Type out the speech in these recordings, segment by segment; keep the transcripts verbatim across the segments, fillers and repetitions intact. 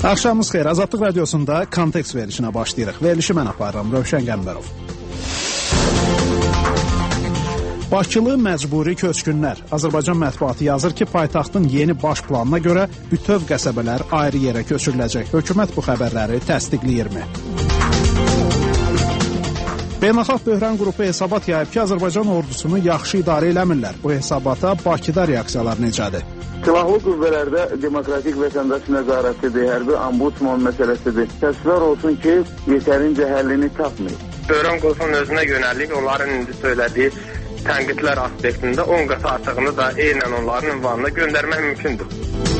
Axşamınız xeyir. Azadlıq Radiosunda kontekst verilişinə başlayırıq. Verilişi mən aparıram, Rövşən Qəmbərov. Bakılı məcburi köçkünlər. Azərbaycan mətbuatı yazır ki, paytaxtın yeni baş planına görə bütöv qəsəbələr ayrı yerə köçürüləcək. Hökumət bu xəbərləri təsdiqləyirmi? Beynəlxalq Böhran qrupu hesabat yayıb ki, Azərbaycan ordusunu yaxşı idarə eləmirlər. Bu hesabata Bakıda reaksiyalar necədir? Silahlı qüvvələrdə demokratik vətəndaş nəzarətidir, hərbi ombudsman məsələsidir. Təəssüflər olsun ki, yetərincə həllini tapmayıb. Böhran qrupunun özünə yönəlik, onların indi söylədiyi tənqidlər aspektində on qat artığını da eynən onların ünvanına göndərmək mümkündür.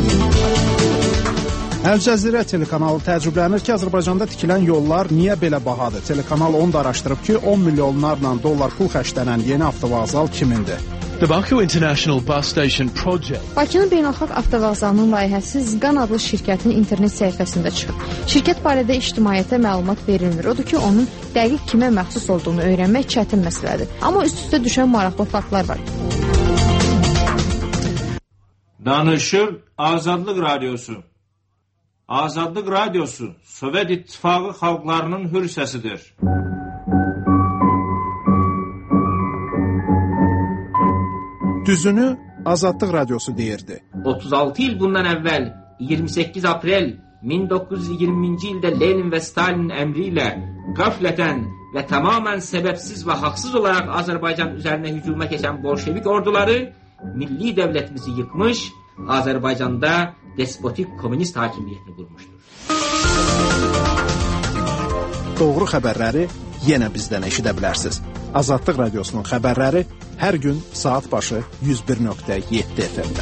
Əl-Cəzirə telekanalı təəccüblənir ki, Azərbaycanda tikilən yollar niyə belə bahadır? Telekanal onu da araşdırıb ki, on milyonlarla dollar pul xərclənən yeni avtovağzal kimindir? The Baku International Bus Station Project. Bakının beynəlxalq avtovağzalının layihəsi Zqan adlı şirkətin internet səhifəsində çıxıb. Şirkət barədə ictimaiyyətə məlumat verilmir. Odur ki, onun dəqiq kimə məxsus olduğunu öyrənmək çətin məsələdir. Amma üst-üstə düşən maraqlı faktlar var. Danışır Azadlıq Radiosu. Azadlıq Radiosu Sovet İttifaqı xalqlarının hür səsidir. Düzünü Azadlıq Radiosu deyirdi. otuz altı il bundan əvvəl iyirmi səkkiz aprel min doqquz yüz iyirminci ildə Lenin və Stalinin əmri ilə qəflətən və tamamən səbəbsiz və haqsız olaraq Azərbaycan üzərinə hücuma keçən bolşevik orduları milli dövlətimizi yıkmış, Azərbaycanda despotik komünist hakimiyyətini qurmuşdur. Doğru xəbərləri yenə bizdən eşidə bilərsiniz. Azadlıq Radiosunun xəbərləri hər gün saat başı yüz bir nöqtə yeddi F M-də.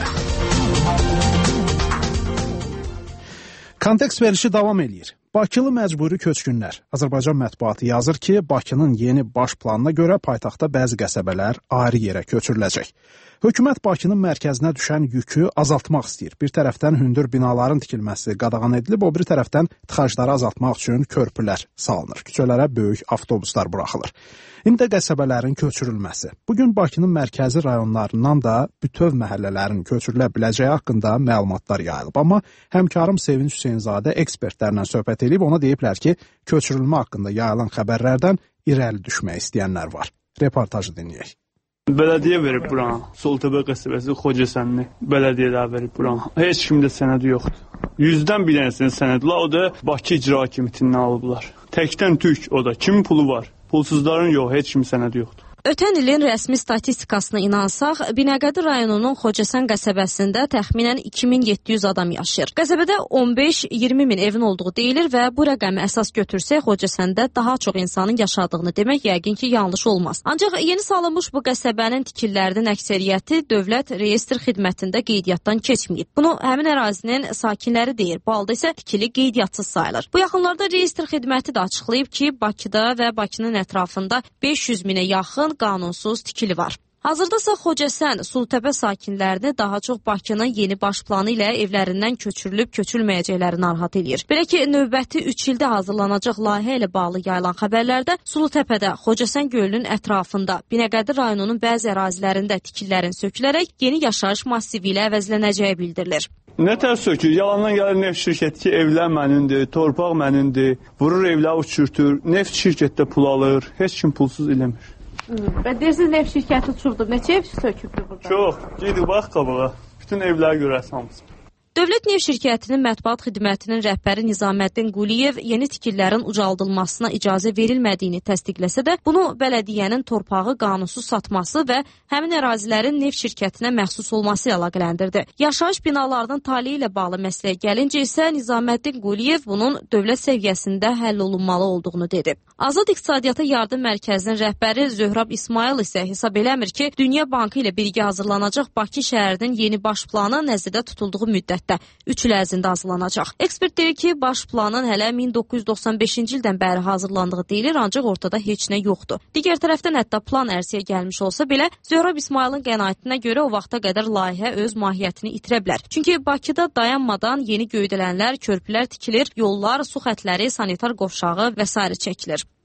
Kontekst verilişi davam eləyir. Bakılı məcburi köçkünlər. Azərbaycan mətbuatı yazır ki, Bakının yeni baş planına görə paytaxtda bəzi qəsəbələr ayrı yerə köçürüləcək. Hökumət Bakının mərkəzinə düşən yükü azaltmaq istəyir. Bir tərəfdən hündür binaların tikilməsi qadağan edilib, o biri tərəfdən tıxacları azaltmaq üçün körpülər salınır. Küçələrə böyük avtobuslar buraxılır. İndi də qəsəbələrin köçürülməsi. Bugün Bakının mərkəzi rayonlarından da bütöv məhəllələrin köçürülə biləcəyi haqqında məlumatlar yayılıb. Amma həmkarım Sevinç Hüseynzadə ekspertlərlə söhbət edib, ona deyiblər ki, köçürülmə haqqında yayılan xəbərlərdən irəli düşmək istəyənlər var. Reportajı dinləyək. Bələdiyyə verib buranı. Soltəbə qəsəbəsi Xocəsənli bələdiyyələr verib buranı. Heç kimdə sənədi yoxdur. Yüzdən bir dənəsinin sənədi var, o da Bakı İcra Hakimiyyətindən alıblar. Təkdən tük o da. Kimin pulu var? Pulsuzların yox, heç kimin sənədi yoxdur. Ötən ilin rəsmi statistikasına inansaq, Binəqədi rayonunun Xocəsən qəsəbəsində təxminən iki min yeddi yüz adam yaşayır. Qəsəbədə on beş iyirmi min evin olduğu deyilir və bu rəqəmi əsas götürsək, Xocəsəndə daha çox insanın yaşadığını demək yəqin ki, yanlış olmaz. Ancaq yeni salınmış bu qəsəbənin tikililərinin əksəriyyəti dövlət reyestr xidmətində qeydiyyatdan keçməyib. Bunu həmin ərazinin sakinləri deyir. Bu halda isə tikili qeydiyatsız sayılır. Bu yaxınlarda reyestr xidməti də açıqlayıb ki, Bakıda və Bakının ətrafında beş yüz minə yaxın qanunsuz tikili var. Hazırda isə Xocəsən, Sultəpə sakinlərini daha çox Bakının yeni baş planı ilə evlərindən köçürülüb köçülməyəcəkləri narahat edir. Belə ki, növbəti üç ildə hazırlanacaq layihə ilə bağlı yayılan xəbərlərdə Sultəpədə, Xocəsən gölünün ətrafında, Binəqədi rayonunun bəzi ərazilərində tikililərin sökülərək yeni yaşayış massivi ilə əvəzlənəcəyi bildirilir. Nətər sökür? Yalandan gəlir neft şirkəti ki, evlər mənindir, torpaq mənindir, vurur evlər uçurtur, neft şirkətdə pul alır, heç kim pulsuz eləmir. Və deyirsiniz, neft şirkəti uçurdu. Neçə ev sökübdür burada? Çox. Gedirik, bax qabağa. Bütün evləri görəsən hamısı. Dövlət Neft Şirkətinin mətbuat xidmətinin rəhbəri Nizaməddin Quliyev yeni tikililərin ucaldılmasına icazə verilmədiyini təsdiqləsə də, bunu bələdiyyənin torpağı qanunsuz satması və həmin ərazilərin neft şirkətinə məxsus olması ilə əlaqələndirdi. Yaşayış binalarının taleyi ilə bağlı məsələyə gəlincə isə Nizaməddin Quliyev bunun dövlət səviyyəsində həll olunmalı olduğunu dedi. Azad İqtisadiyyata Yardım Mərkəzinin rəhbəri Zöhrab İsmail isə hesab eləmir ki, Dünya Bankı ilə birgə hazırlanacaq Bakı şəhərinin yeni baş planı nəzərdə tutulduğu müddət üç il ərzində hazırlanacaq. Ekspert deyir ki, baş planın hələ min doqquz yüz doxsan beşinci ildən bəri hazırlandığı deyilir, ancaq ortada heç nə yoxdur. Digər tərəfdən hətta plan ərsəyə gəlmiş olsa belə, Zöhrab İsmailin qənaətinə görə o vaxta qədər layihə öz mahiyyətini itirə bilər. Çünki Bakıda dayanmadan yeni göydələnlər, körpülər tikilir, yollar, su xətləri, sanitar qovşağı və s. çəkilir.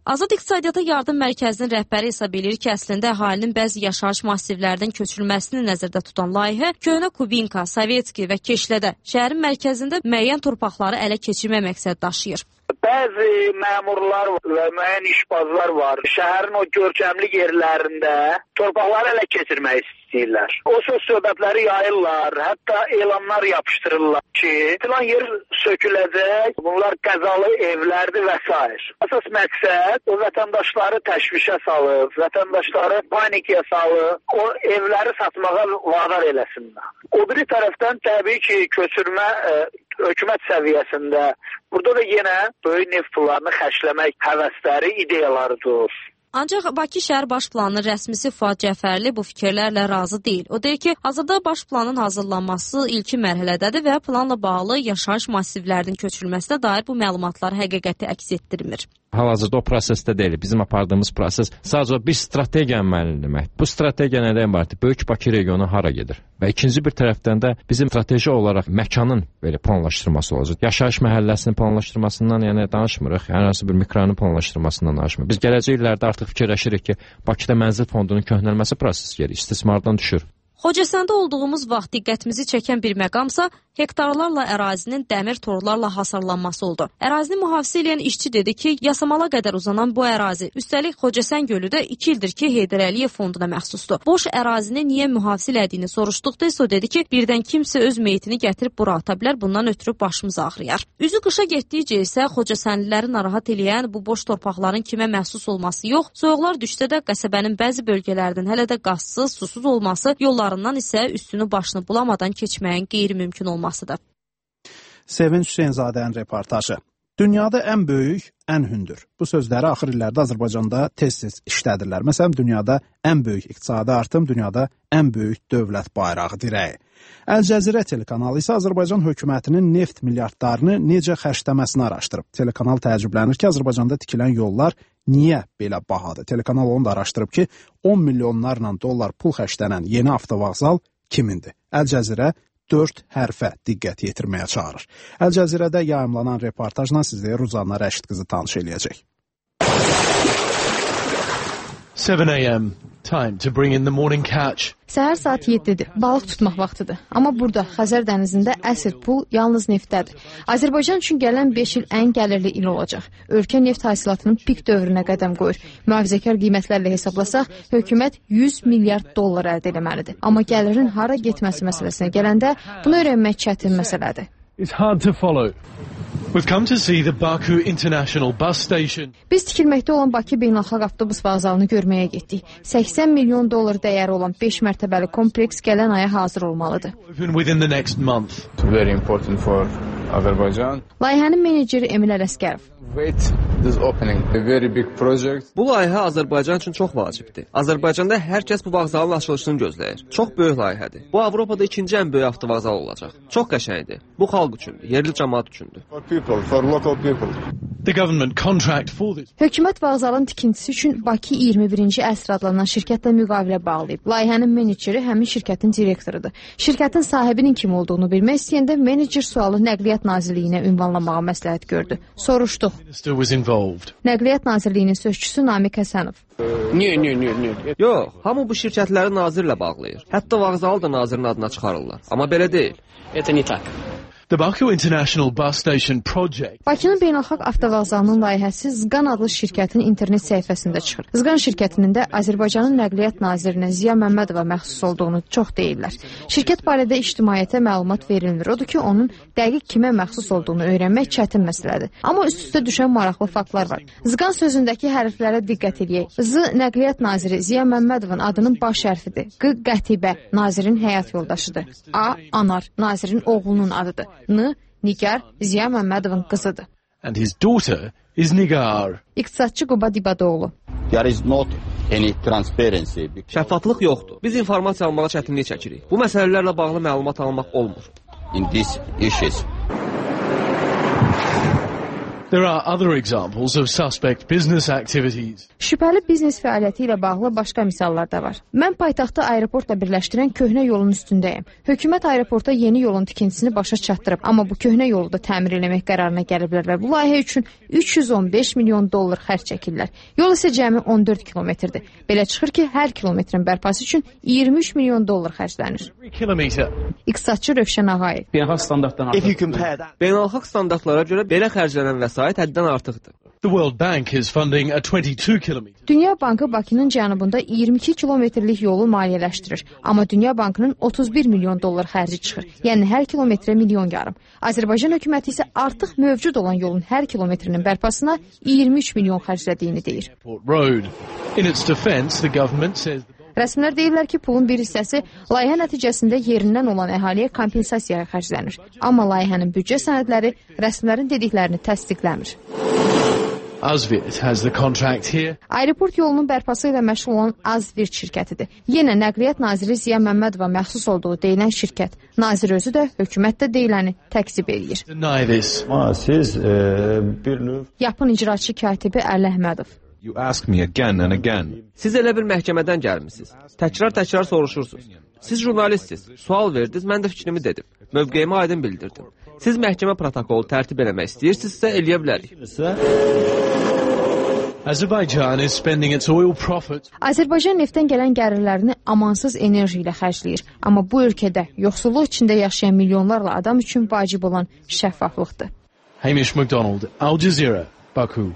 Azad İqtisadiyyata Yardım Mərkəzinin rəhbəri hesab edir ki, əslində əhalinin bəzi yaşayış massivlərdən köçürülməsini nəzərdə tutan layihə Köhnə Kubinka, Sovetski və Keşlədə şəhərin mərkəzində müəyyən torpaqları ələ keçirmə məqsəd daşıyır. Bəzi məmurlar və müəyyən işbazlar var. Şəhərin o görkəmli yerlərində torpaqları ələ keçirmək istəyirlər. O söz söhbətləri yayırlar, hətta elanlar yapışdırırlar ki, filan yer söküləcək, bunlar qəzalı evlərdir və s. Əsas məqsəd o vətəndaşları təşvişə salıb, vətəndaşları panikaya salıb, o evləri satmağa vadar eləsinlər. O biri tərəfdən təbii ki, köçürmə ə, hökumət səviyyəsində burada da yenə böyük neft pullarını xərcləmək həvəsləri, ideyalarıdır. Ancaq Bakı şəhər baş planının rəsmisi Fuad Cəfərli bu fikirlərlə razı deyil. O deyir ki, hazırda baş planın hazırlanması ilkin mərhələdədir və planla bağlı yaşayış massivlərinin köçürülməsinə dair bu məlumatlar həqiqəti əks etdirmir. Hal-hazırda o prosesdə deyil. Bizim apardığımız proses sadəcə bir strategiyanı müəyyənləmək. Bu strategiya nədən ibarətdir? Böyük Bakı regionu hara gedir? Və ikinci bir tərəfdən də bizim strateji olaraq məkanın belə planlaşdırılması olacaq. Yaşayış məhəlləsinin planlaşdırmasından yəni danışmırıq. Hər hansı bir mikroranın planlaşdırmasından danışmırıq. Biz gələcək illərdə artıq fikirləşirik ki, Bakıda mənzil fondunun köhnəlməsi prosesi gəlir, istismardan düşür. Xocəsəndə olduğumuz vaxt diqqətimizi çəkən bir məqamsa hektarlarla ərazinin dəmir torlarla hasarlanması oldu. Ərazini mühafizə edən işçi dedi ki, Yasamala qədər uzanan bu ərazi, üstəlik Xocəsən gölü də iki ildir ki, Heydər Əliyev fonduna məxsusdur. Boş ərazini niyə mühafizə elədiyini soruşduqda isə o dedi ki, birdən kimsə öz meyitini gətirib bura ata bilər, bundan ötürü başımız ağrıyar. Üzü qışa getdikcə isə Xocəsənliləri narahat eləyən bu boş torpaqların kimə məxsus olması yox, soyuqlar düşsə də qəsəbənin bəzi bölgələrdən hələ də qazsız, susuz olması, yollarından isə üstünü başını bulamadan keçməyin qeyri-mümkün olması. Sevinç Hüseynzadənin reportajı. Dünyada ən böyük, ən hündür. Bu sözləri axır illərdə Azərbaycanda tez-tez işlədirlər. Məsələn, dünyada ən böyük iqtisadi artım, dünyada ən böyük dövlət bayrağı dirəyi. Əl-Cəzirə telekanalı isə Azərbaycan hökumətinin neft milyardlarını necə xərcləməsini araşdırıb. Telekanal təəccüblənir ki, Azərbaycanda tikilən yollar niyə belə bahadır? Telekanal onu da araşdırıb ki, on milyonlarla dollar pul xərclənən yeni avtovağzal kimindir? Əl-Cəzirə dörd hərfə diqqət yetirməyə çağırır. Əl-Cəzirədə yayımlanan reportajla sizə Ruzanna Rəşid qızı tanış eləyəcək. seven a m Time to bring in the morning catch. Səhər saat yeddidir. Balıq tutmaq vaxtıdır. Amma burada Xəzər dənizində əsl pul yalnız neftdədir. Azərbaycan üçün gələn beş il ən gəlirli il olacaq. Ölkə neft hasilatının pik dövrünə qədəm qoyur. Mühafizəkar qiymətlərlə hesablasaq, hökumət yüz milyard dollar əldə etməlidir. Amma gəlirin hara getməsi məsələsinə gələndə bunu öyrənmək çətin məsələdir. It's hard to follow. We've come to see the Baku International Bus Station. Biz tikilməkdə olan Bakı Beynəlxalq Avtobus Vağzalını görməyə getdik. səksən milyon dollar dəyəri olan beş mərtəbəli kompleks gələn aya hazır olmalıdır. Open within the next month. Very important for Azərbaycan. Layihənin meneceri Emil Ələsgərov. Wait this opening. A very big project. Bu layihə Azərbaycan üçün çox vacibdir. Azərbaycanda hər kəs bu vağzalın açılışını gözləyir. Çox böyük layihədir. Bu Avropada ikinci ən böyük avtovağzal olacaq. Çox qəşəngdir. Bu xalq üçündür, yerli cəmaət üçündür. For people, for local people. The government contract for this. Hökumət vağzalın tikintisi üçün Bakı iyirmi birinci əsr adlanan şirkətlə müqavilə bağlayıb. Layihənin meneceri həmin şirkətin direktorudur. Şirkətin sahibinin kim olduğunu bilmək istəyəndə menecer sualı Nəqliyyat Nazirliyinə ünvanlamağa məsləhət gördü. Soruşduq. Nəqliyyat Nazirliyinin sözçüsü Namiq Həsənov. Niyə, niyə, niyə, niyə? Yox, hamı bu şirkətləri nazirlə bağlayır. Hətta vağzalı da nazirin adına çıxarırlar. Amma belə deyil. Это не так. The Baku International Bus Station project. Bakının Beynəlxalq Avtovağzalının layihəsi Zqan adlı şirkətin internet səhifəsində çıxır. Zqan şirkətinin də Azərbaycanın Nəqliyyat Nazirinə Ziya Məmmədova məxsus olduğunu çox deyirlər. Şirkət barədə ictimaiyyətə məlumat verilmir. Odur ki, onun dəqiq kimə məxsus olduğunu öyrənmək çətin məsələdir. Amma üst-üstə düşən maraqlı faktlar var. Zqan sözündəki hərflərə diqqət edək. Z Nəqliyyat Naziri Ziya Məmmədovun adının baş hərfidir. Q Qətibə nazirin həyat yoldaşıdır. A Anar nazirin oğlunun adıdır. N Nigar Ziya Məmmədovun qızıdır. And his daughter is Nigar. İqtisadçı Quba Dibadoğlu. There is not any transparency. Şəffaflıq yoxdur. Biz informasiya almağa çətinlik çəkirik. Bu məsələlərlə bağlı məlumat almaq olmur. In these issues. There are other examples of suspect business activities. Şübhəli biznes fəaliyyəti ilə bağlı başqa misallar da var. Mən paytaxtı aeroportla birləşdirən köhnə yolun üstündəyəm. Hökumət aeroporta yeni yolun tikintisini başa çatdırıb, amma bu köhnə yolu da təmir eləmək qərarına gəliblər və bu layihə üçün üç yüz on beş milyon dollar xərc çəkirlər. Yol isə cəmi on dörd kilometrdir. Belə çıxır ki, hər kilometrin bərpası üçün iyirmi üç milyon dollar xərclənir. İqtisadçı Rövşən Ağayev. Beynəlxalq standartlara Beynəlxalq standartlara görə belə xərclənən vəsait həddən artıqdır. The World Bank is funding a twenty-two kilometer. Dünya Bankı Bakının cənubunda iyirmi iki kilometrlik yolu maliyyələşdirir. Amma Dünya Bankının otuz bir milyon dollar xərci çıxır. Yəni hər kilometrə milyon yarım. Azərbaycan hökuməti isə artıq mövcud olan yolun hər kilometrinin bərpasına iyirmi üç milyon xərclədiyini deyir. In its defense, the government says Rəsmilər deyirlər ki, pulun bir hissəsi layihə nəticəsində yerindən olan əhaliyə kompensasiyaya xərclənir. Amma layihənin büdcə sənədləri rəsmilərin dediklərini təsdiqləmir. Azvirt has the contract here. Aeroport yolunun bərpası ilə məşğul olan Azvirt şirkətidir. Yenə Nəqliyyat Naziri Ziya Məmmədova məxsus olduğu deyilən şirkət. Nazir özü də, hökumət də deyiləni təkzib edir. Siz e, bir növ... Yapın icraçı katibi Əli Əhmədov. You ask me again and again. Siz elə bir məhkəmədən gəlmisiniz. Təkrar-təkrar soruşursunuz. Siz jurnalistsiniz. Sual verdiniz, mən də fikrimi dedim. Mövqeyimi aydın bildirdim. Siz məhkəmə protokolu tərtib eləmək istəyirsinizsə, eləyə bilərik. Azərbaycan is spending its oil profits. Azərbaycan neftdən gələn gəlirlərini amansız enerji ilə xərcləyir. Amma bu ölkədə yoxsulluq içində yaşayan milyonlarla adam üçün vacib olan şəffaflıqdır. Hamish McDonald, Al Jazeera, Baku.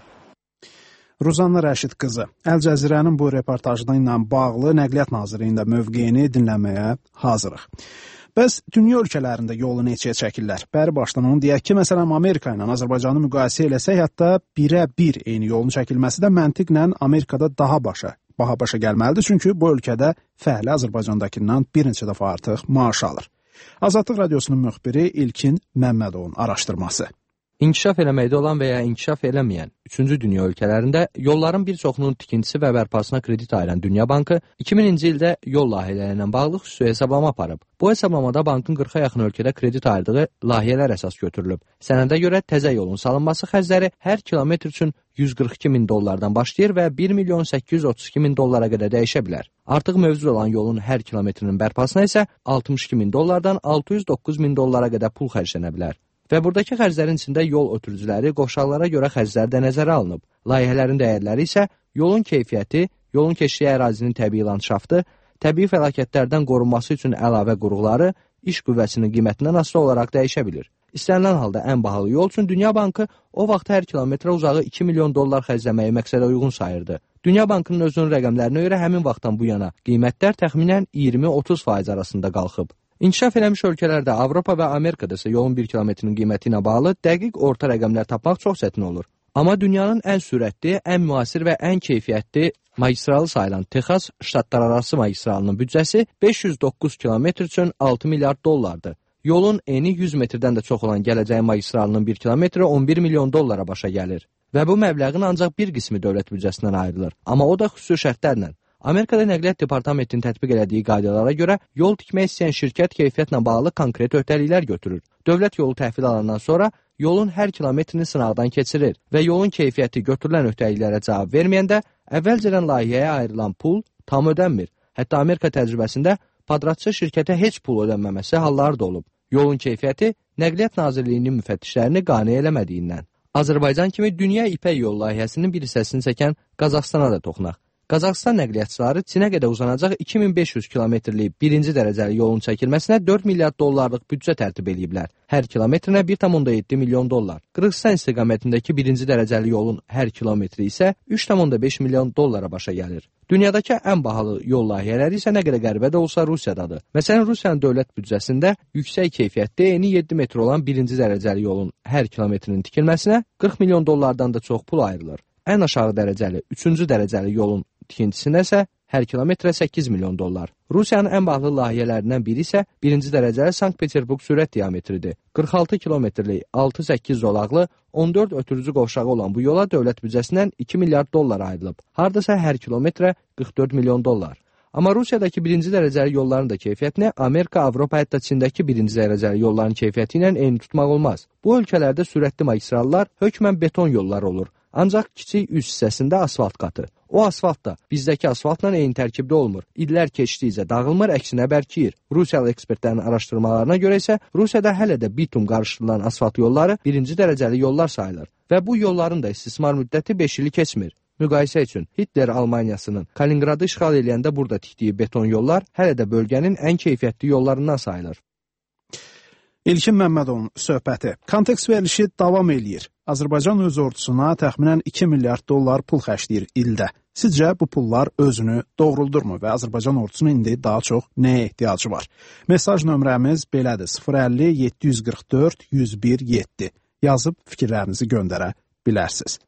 Ruzanna Rəşid qızı, Əl Cəzirənin bu reportajı ilə bağlı Nəqliyyat Nazirliyində mövqeyini dinləməyə hazırıq. Bəs dünya ölkələrində yolu neçəyə çəkirlər? Bəri başdan onu deyək ki, məsələn, Amerika ilə Azərbaycanı müqayisə eləsək, hətta birə bir eyni yolun çəkilməsi də məntiqlə Amerikada daha başa, baha başa gəlməlidir. Çünki bu ölkədə fəhli Azərbaycandakından bir neçə dəfə artıq maaş alır. Azadlıq Radiosunun müxbiri İlkin Məmmədovun araşdırması. İnkişaf eləməkdə olan və ya inkişaf eləməyən üçüncü dünya ölkələrində yolların bir çoxunun tikintisi və bərpasına kredit ayıran Dünya Bankı iki mininci ildə yol layihələri ilə bağlı xüsusi hesablama aparıb. Bu hesablamada bankın qırxa yaxın ölkədə kredit ayırdığı layihələr əsas götürülüb. Sənədə görə təzə yolun salınması xərcləri hər kilometr üçün yüz qırx iki min dollardan başlayır və bir milyon səkkiz yüz otuz iki min dollara qədər dəyişə bilər. Artıq mövcud olan yolun hər kilometrinin bərpasına isə altmış iki min dollardan altı yüz doqquz min dollara qədər pul xərclənə bilər. Və buradakı xərclərin içində yol ötürücüləri, qovşaqlara görə xərclər də nəzərə alınıb. Layihələrin dəyərləri isə yolun keyfiyyəti, yolun keçdiyi ərazinin təbii landşaftı, təbii fəlakətlərdən qorunması üçün əlavə qurğuları, iş qüvvəsinin qiymətindən asılı olaraq dəyişə bilir. İstənilən halda ən bahalı yol üçün Dünya Bankı o vaxt hər kilometrə uzağı iki milyon dollar xərcləməyi məqsədə uyğun sayırdı. Dünya Bankının özünün rəqəmlərinə görə həmin vaxtdan bu yana qiymətlər təxminən iyirmi otuz faiz arasında qalxıb. İnkişaf eləmiş ölkələrdə, Avropa və Amerikada isə yolun bir kilometrinin qiyməti ilə bağlı dəqiq orta rəqəmlər tapmaq çox çətin olur. Amma dünyanın ən sürətli, ən müasir və ən keyfiyyətli magistralı sayılan Texas ştatlararası magistralının büdcəsi beş yüz doqquz kilometr üçün altı milyard dollardır. Yolun eni yüz metrdən də çox olan gələcəyi magistralının bir kilometri on bir milyon dollara başa gəlir. Və bu məbləğin ancaq bir qismi dövlət büdcəsindən ayrılır. Amma o da xüsusi şərtlərlə. Amerikada Nəqliyyat Departamentinin tətbiq elədiyi qaydalara görə yol tikmək istəyən şirkət keyfiyyətlə bağlı konkret öhdəliklər götürür. Dövlət yolu təhvil alandan sonra yolun hər kilometrini sınaqdan keçirir və yolun keyfiyyəti götürülən öhdəliklərə cavab verməyəndə əvvəlcədən layihəyə ayrılan pul tam ödənmir. Hətta Amerika təcrübəsində padratçı şirkətə heç pul ödənməməsi halları da olub. Yolun keyfiyyəti Nəqliyyat Nazirliyinin müfəttişlərini qane eləmədiyindən. Azərbaycan kimi Dünya İpək yol layihəsinin bir hissəsini çəkən Qazaxstana da toxunaq. Qazaxstan nəqliyyatçıları Çinə qədər uzanacaq iki min beş yüz kilometrlik birinci dərəcəli yolun çəkilməsinə dörd milyard dollarlıq büdcə tərtib ediblər. Hər kilometrinə bir tam onda yeddi milyon dollar. Qırğızstan istiqamətindəki birinci dərəcəli yolun hər kilometri isə üç tam onda beş milyon dollara başa gəlir. Dünyadakı ən bahalı yol layihələri isə nə qədər qəribə də olsa Rusiyadadır. Məsələn, Rusiyanın dövlət büdcəsində yüksək keyfiyyətli, eni yeddi metr olan birinci dərəcəli yolun hər kilometrinin tikilməsinə qırx milyon dollardan da çox pul ayrılır. Ən aşağı dərəcəli, üçüncü dərəcəli yolun tikintisinə isə hər kilometrə səkkiz milyon dollar. Rusiyanın ən bahalı layihələrindən biri isə birinci dərəcəli Sankt-Peterburq sürət diametridir. qırx altı kilometrlik, altı səkkiz zolaqlı, on dörd ötürücü qovşağı olan bu yola dövlət büdcəsindən iki milyard dollar ayrılıb. Hardasa hər kilometrə qırx dörd milyon dollar. Amma Rusiyadakı birinci dərəcəli yolların da keyfiyyətini Amerika, Avropa, hətta Çindəki birinci dərəcəli yolların keyfiyyəti ilə eyni tutmaq olmaz. Bu ölkələrdə sürətli magistrallar hökmən beton yollar olur. Ancaq kiçik üst hissəsində asfalt qatı. O asfalt da bizdəki asfaltla eyni tərkibdə olmur. İllər keçdikcə dağılmır, əksinə bərkiyir. Rusiyalı ekspertlərin araşdırmalarına görə isə Rusiyada hələ də bitum qarışdırılan asfalt yolları birinci dərəcəli yollar sayılır və bu yolların da istismar müddəti beş ili keçmir. Müqayisə üçün Hitler Almaniyasının Kaliningradı işğal edəndə burada tikdiyi beton yollar hələ də bölgənin ən keyfiyyətli yollarından sayılır. İlkin Məmmədovun söhbəti. Kontekst verilişi davam eləyir. Azərbaycan öz ordusuna təxminən iki milyard dollar pul xərcləyir ildə. Sizcə bu pullar özünü doğruldurmu və Azərbaycan ordusunun indi daha çox nəyə ehtiyacı var? Mesaj nömrəmiz belədir: sıfır əlli yeddi yüz qırx dörd yüz bir yeddi. Yazıb fikirlərinizi göndərə bilərsiniz.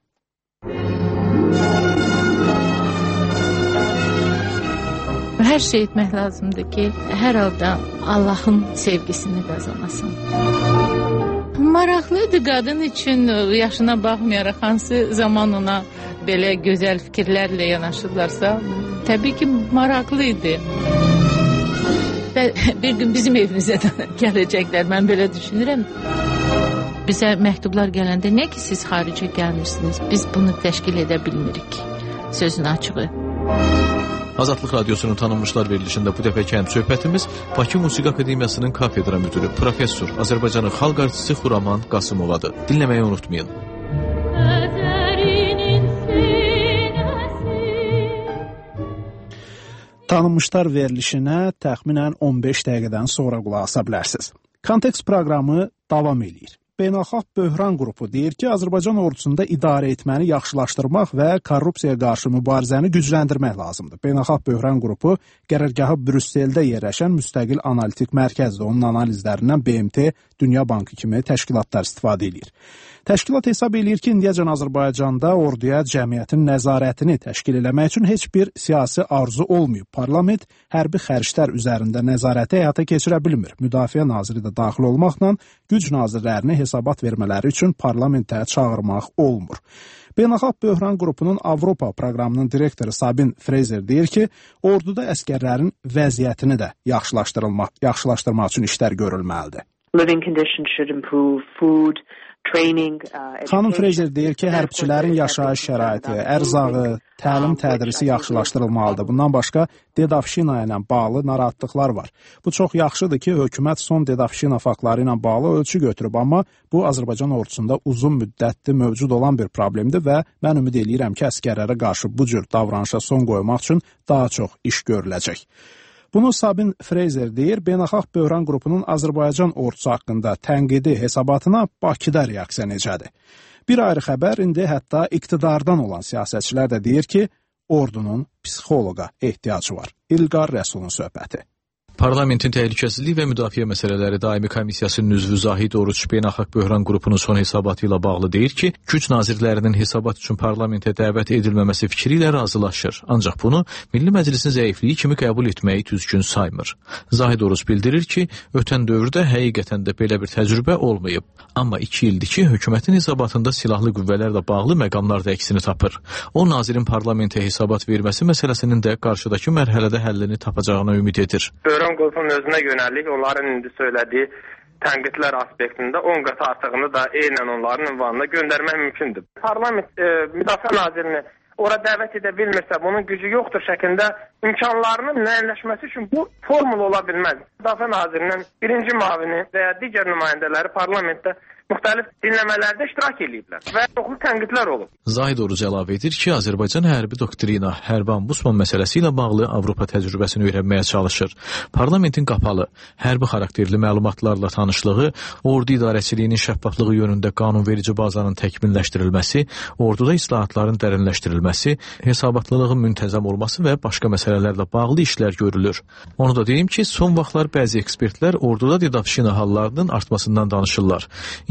Hər şey etmək lazımdır ki, hər halda Allahın sevgisini qazanasın. Maraqlıdır qadın üçün, yaşına baxmayaraq hansı zaman ona belə gözəl fikirlərlə yanaşırlarsa, təbii ki, maraqlıydı. Və bir gün bizim evimizə də gələcəklər, mən belə düşünürəm. Bizə məktublar gələndə, nə ki siz xaricə gəlmirsiniz, biz bunu təşkil edə bilmirik, sözün açığı. Azadlıq Radiosunun tanınmışlar verilişində bu dəfəki həm söhbətimiz Bakı Musiqi Akademiyasının kafedra müdürü, professor, Azərbaycanın xalq artisti Xuraman Qasımovadır. Dinləməyi unutmayın. Tanınmışlar verilişinə təxminən on beş dəqiqədən sonra qulaq asa bilərsiniz. Kontekst proqramı davam eləyir. Beynəlxalq Böhran qrupu deyir ki, Azərbaycan ordusunda idarə etməni yaxşılaşdırmaq və korrupsiyaya qarşı mübarizəni gücləndirmək lazımdır. Beynəlxalq Böhran qrupu qərargahı Brüsseldə yerləşən müstəqil analitik mərkəzdir. Onun analizlərindən B M T, Dünya Bankı kimi təşkilatlar istifadə edir. Təşkilat hesab eləyir ki, indiyəcən Azərbaycanda orduya cəmiyyətin nəzarətini təşkil eləmək üçün heç bir siyasi arzu olmayıb. Parlament hərbi xərclər üzərində nəzarəti həyata keçirə bilmir. Müdafiə naziri də daxil olmaqla güc nazirlərini hesabat vermələri üçün parlamentə çağırmaq olmur. Beynəlxalq Böhran qrupunun Avropa proqramının direktoru Sabin Fraser deyir ki, orduda əskərlərin vəziyyətini də yaxşılaşdırılmaq, yaxşılaşdırmaq üçün işlər görülməlidir. Living conditions should improve, food, training, uh, Xanım Fraser deyir ki, hərbçilərin yaşayış şəraiti, ərzağı, təlim tədrisi yaxşılaşdırılmalıdır. Bundan başqa Dedavşina ilə bağlı narahatlıqlar var. Bu çox yaxşıdır ki, hökumət son Dedavşina faktları ilə bağlı ölçü götürüb, amma bu Azərbaycan ordusunda uzun müddətli mövcud olan bir problemdir və mən ümid eləyirəm ki, əskərlərə qarşı bu cür davranışa son qoymaq üçün daha çox iş görüləcək. Bunu Sabin Fraser deyir, Beynəlxalq Böhran qrupunun Azərbaycan ordusu haqqında tənqidi hesabatına Bakıda reaksiya necədir? Bir ayrı xəbər indi hətta iqtidardan olan siyasətçilər də deyir ki, ordunun psixoloqa ehtiyacı var. İlqar Rəsulun söhbəti. Parlamentin Təhlükəsizlik və Müdafiə Məsələləri Daimi Komissiyasının üzvü Zahid Oruç Beynəlxalq Böhran qrupunun son hesabatı ilə bağlı deyir ki, güc nazirlərinin hesabat üçün parlamentə dəvət edilməməsi fikri ilə razılaşır. Ancaq bunu Milli Məclisin zəifliyi kimi qəbul etməyi düzgün saymır. Zahid Oruç bildirir ki, ötən dövrdə həqiqətən də belə bir təcrübə olmayıb. Amma iki ildir ki, hökumətin hesabatında silahlı qüvvələrlə bağlı məqamlar da əksini tapır. O, nazirin parlamentə hesabat verməsi məsələsinin də qarşıdakı mərhələdə həllini tapacağına ümid edir. Böhran qrupunun özünə yönəlik, onların indi söylədiyi tənqidlər aspektində on qat artığını da eynən onların ünvanına göndərmək mümkündür. Parlament e, müdafiə nazirini ora dəvət edə bilmirsə, bunun gücü yoxdur şəklində imkanlarının müəyyənləşməsi üçün bu formul ola bilməz. Müdafiə nazirinin birinci müavini və ya digər nümayəndələri parlamentdə müxtəlif dinləmələrdə iştirak ediblər və çoxlu tənqidlər olub. Zahid Oruc əlavə edir ki, Azərbaycan hərbi doktrina, hərbi ambusman məsələsi ilə bağlı Avropa təcrübəsini öyrənməyə çalışır. Parlamentin qapalı, hərbi xarakterli məlumatlarla tanışlığı, ordu idarəçiliyinin şəffaflığı yönündə qanunverici bazanın təkmilləşdirilməsi, orduda islahatların dərinləşdirilməsi, hesabatlılığın müntəzəm olması və başqa məsələlərlə bağlı işlər görülür. Onu da deyim ki, son vaxtlar bəzi ekspertlər orduda Dedavşina hallarının artmasından danışırlar.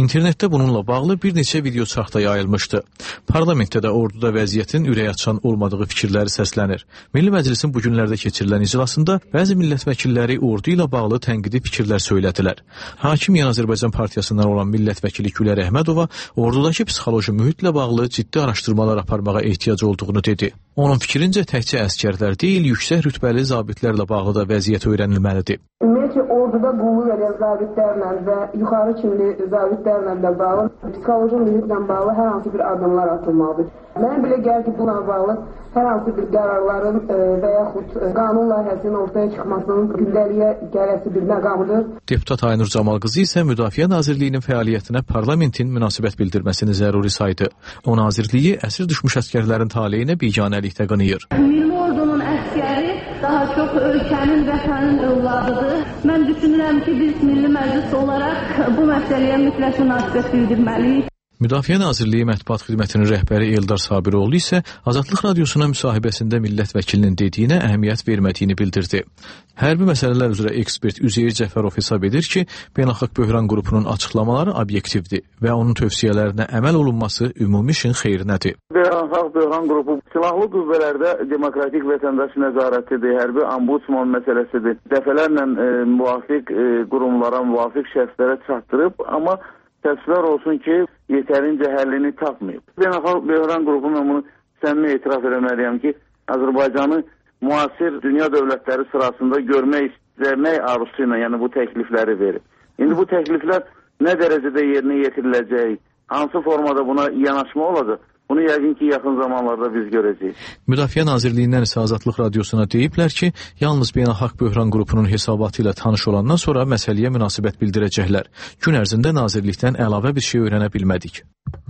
İnternetdə bununla bağlı bir neçə video çarxda yayılmışdı. Parlamentdə də orduda vəziyyətin ürək açan olmadığı fikirləri səslənir. Milli Məclisin bu günlərdə keçirilən iclasında bəzi millət vəkilləri ordu ilə bağlı tənqidi fikirlər söylədilər. Hakim Yeni Azərbaycan Partiyasından olan millət vəkili Gülər Əhmədova ordudakı psixoloji mühitlə bağlı ciddi araşdırmalar aparmağa ehtiyac olduğunu dedi. Onun fikrincə təkcə əskərlər deyil, yüksək rütbəli zabitlərlə bağlı da vəziyyət öyrənilməlidir. Ümumiyyətlə orduda qulluq edən zabitlərlə və yuxarı kimli zabitlərlə də bağlı, psixoloji mühitlə bağlı hər hansı bir addımlar atılmalıdır. Mənə belə gəlir ki, buna bağlı hər hansı bir qərarların və yaxud qanun layihəsinin ortaya çıxmasının gündəliyə gələsi bir məqamıdır. Deputat Aynur Camal qızı isə Müdafiə Nazirliyinin fəaliyyətinə parlamentin münasibət bildirməsini zəruri saydı. O nazirliyi əsir düşmüş əskərlərin taleyinə biganəlikdə qınıyır. Milli ordunun əskəri daha çox ölkənin vətənin övladıdır. Mən düşünürəm ki, biz Milli Məclis olaraq bu məsələyə mütləq münasibət bildirməliyik. Müdafiə Nazirliyi Mətbuat Xidmətinin rəhbəri Eldar Sabiroğlu isə Azadlıq Radiosuna müsahibəsində millət vəkilinin dediyinə əhəmiyyət vermədiyini bildirdi. Hərbi məsələlər üzrə ekspert Üzeyir Cəfərov hesab edir ki, Beynəlxalq Böhran qrupunun açıqlamaları obyektivdir və onun tövsiyələrinə əməl olunması ümumi işin xeyrinədir. Beynəlxalq Böhran qrupu silahlı qüvvələrdə demokratik vətəndaş nəzarətidir, hərbi ombudsman məsələsidir. Dəfələrlə e, müvafiq e, qurumlara, müvafiq şəxslərə çatdırıb, amma təəssüflər olsun ki, yetərincə həllini tapmayıb. Beynəlxalq Böhran qrupu mən bunu səmimi etiraf eləməliyəm ki, Azərbaycanı müasir dünya dövlətləri sırasında görmək istəmək arzusu ilə, yəni bu təklifləri verir. İndi bu təkliflər nə dərəcədə yerinə yetiriləcək, hansı formada buna yanaşma olacaq? Bunu yəqin ki, yaxın zamanlarda biz görəcəyik. Müdafiə Nazirliyindən isə Azadlıq Radiosuna deyiblər ki, yalnız Beynəlxalq Böhran qrupunun hesabatı ilə tanış olandan sonra məsələyə münasibət bildirəcəklər. Gün ərzində Nazirlikdən əlavə bir şey öyrənə bilmədik.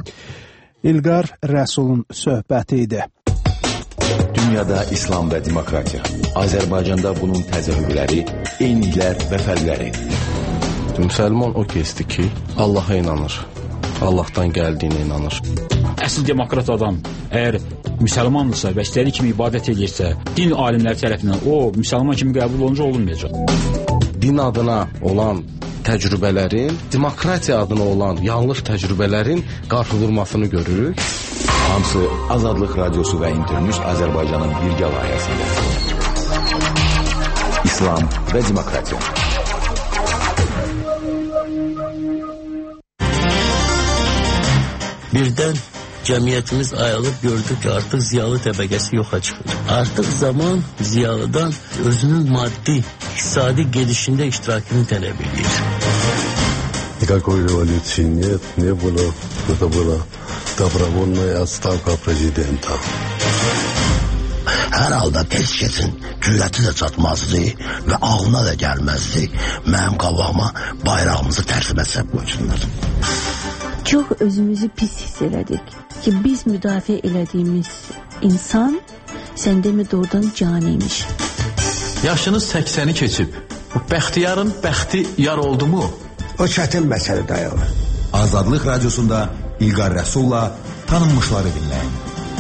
İlqar Rəsulun söhbəti idi. Dünyada İslam və demokratiya, Azərbaycanda bunun təzahürləri, eyniliklər və fərqləri. Müsəlman o kəsdir ki, Allaha inanır, Allahdan gəldiyinə inanır. Əsl demokrat adam əgər müsəlmandırsa və istədiyi kimi ibadət edirsə, din alimləri tərəfindən o müsəlman kimi qəbul olunca olunmayacaq. Din adına olan təcrübələrin, demokratiya adına olan yanlış təcrübələrin qarşıdurmasını görürük. Hamısı Azadlıq Radiosu və İnternews Azərbaycanın birgə layihəsində. İslam və demokratiya. Birdən cəmiyyətimiz ayılıb gördük ki, artıq ziyalı təbəqəsi yoxa çıxır. Artıq zaman ziyalıdan özünün maddi, iqtisadi gedişində iştirakını tələb edir. Никакой революции нет, не было. Это была добровольная отставка президента. Hər halda heç kəsin cürəti də çatmazdı və ağlına da gəlməzdi mənim qabağıma bayrağımızı tərsimə səb qoysunlar. Çox özümüzü pis hiss elədik ki, biz müdafiə elədiyimiz insan səndə mi doğrudan caniymiş. Yaşınız səksəni keçib. Bu bəxtiyarın bəxti yar oldu mu? O çətin məsələ dayanır. Azadlıq Radiosunda İlqar Rəsulla tanınmışları dinləyin.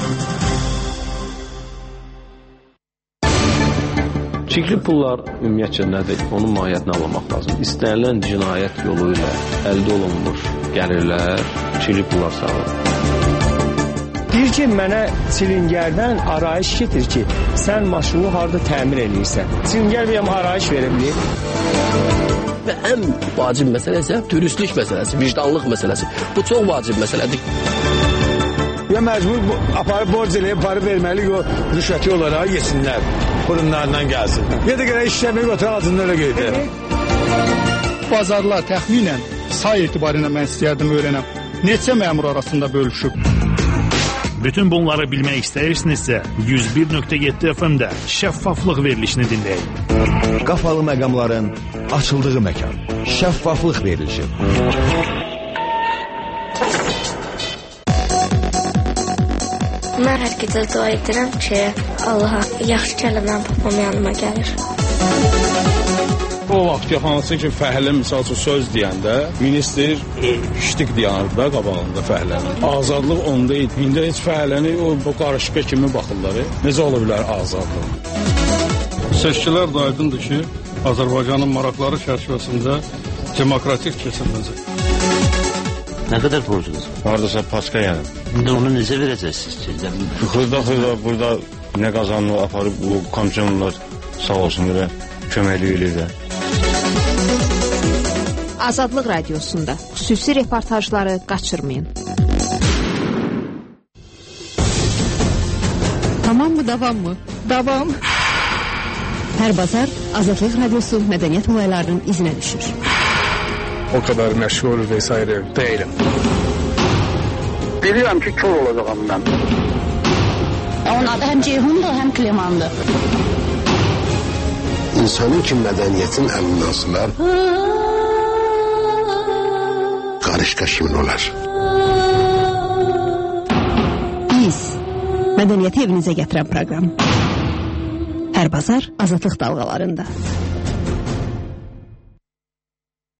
Çirkli pullar ümumiyyətcə nədir? Onun mahiyyətini anlamaq lazım. İstənilən cinayət yolu ilə əldə olunmuş gəlirlər, çirkli pullar sağlar. Deyir ki, mənə silingərdən arayış getir ki, sən maşını harada təmir edirsən. Silingər bir arayış verə bilir. Və ən vacib məsələ isə dürüstlük məsələsi, vicdanlıq məsələsi. Bu çox vacib məsələdir. Ya məcbur aparıb borc eləyib, parı verməli, o rüşvəti olaraq yesinlər, burunlarından gəlsin. Ya da görə işləmək otur altında öyle qeydir. Bazarlar təxminən say etibarıyla mən istəyərdim öyrənəm. Neçə məmur arasında bölüşüb? Bütün bunları bilmək istəyirsinizsə, yüz bir nöqtə yeddi F M-də şəffaflıq verilişini dinləyin. Qafalı məqamların açıldığı məkan. Şəffaflıq verilişi. Mən hər gecə dua edirəm ki, Allaha yaxşı kəlmədən papam yanıma gəlir. O vaxt ki, hansı ki, fəhlə misal üçün söz deyəndə, minister ştik deyənir də qabağında fəhlənin. Azadlıq onda idi. İndi heç fəhləni o, o qarışqa kimi baxırlar. Necə ola bilər azadlıq? Seçkilər də aydındır ki, Azərbaycanın maraqları çərçivəsində demokratik keçiriləcək. Nə qədər borcunuz var? Hardasa paska yəni. İndi onu necə verəcəksiniz ki? Xırda xırda burada nə qazanını aparıb bu komissiyonlar sağ olsun elə köməklik eləyirlər. Azadlıq Radiosunda xüsusi reportajları qaçırmayın. Tamam mı, davam mı? Davam. Hər bazar Azadlıq Radiosu mədəniyyət olaylarının izinə düşür. O kadar məşğul vesaire değilim. Bilirəm ki, kör olacağım mən. Onun adı həm Ceyhundur, həm Klemandır. İnsanın ki mədəniyyətin əlindən asılar, qarışqa kimin olar? Biz, mədəniyyəti evinizə gətirən proqram. Hər bazar Azadlıq dalğalarında.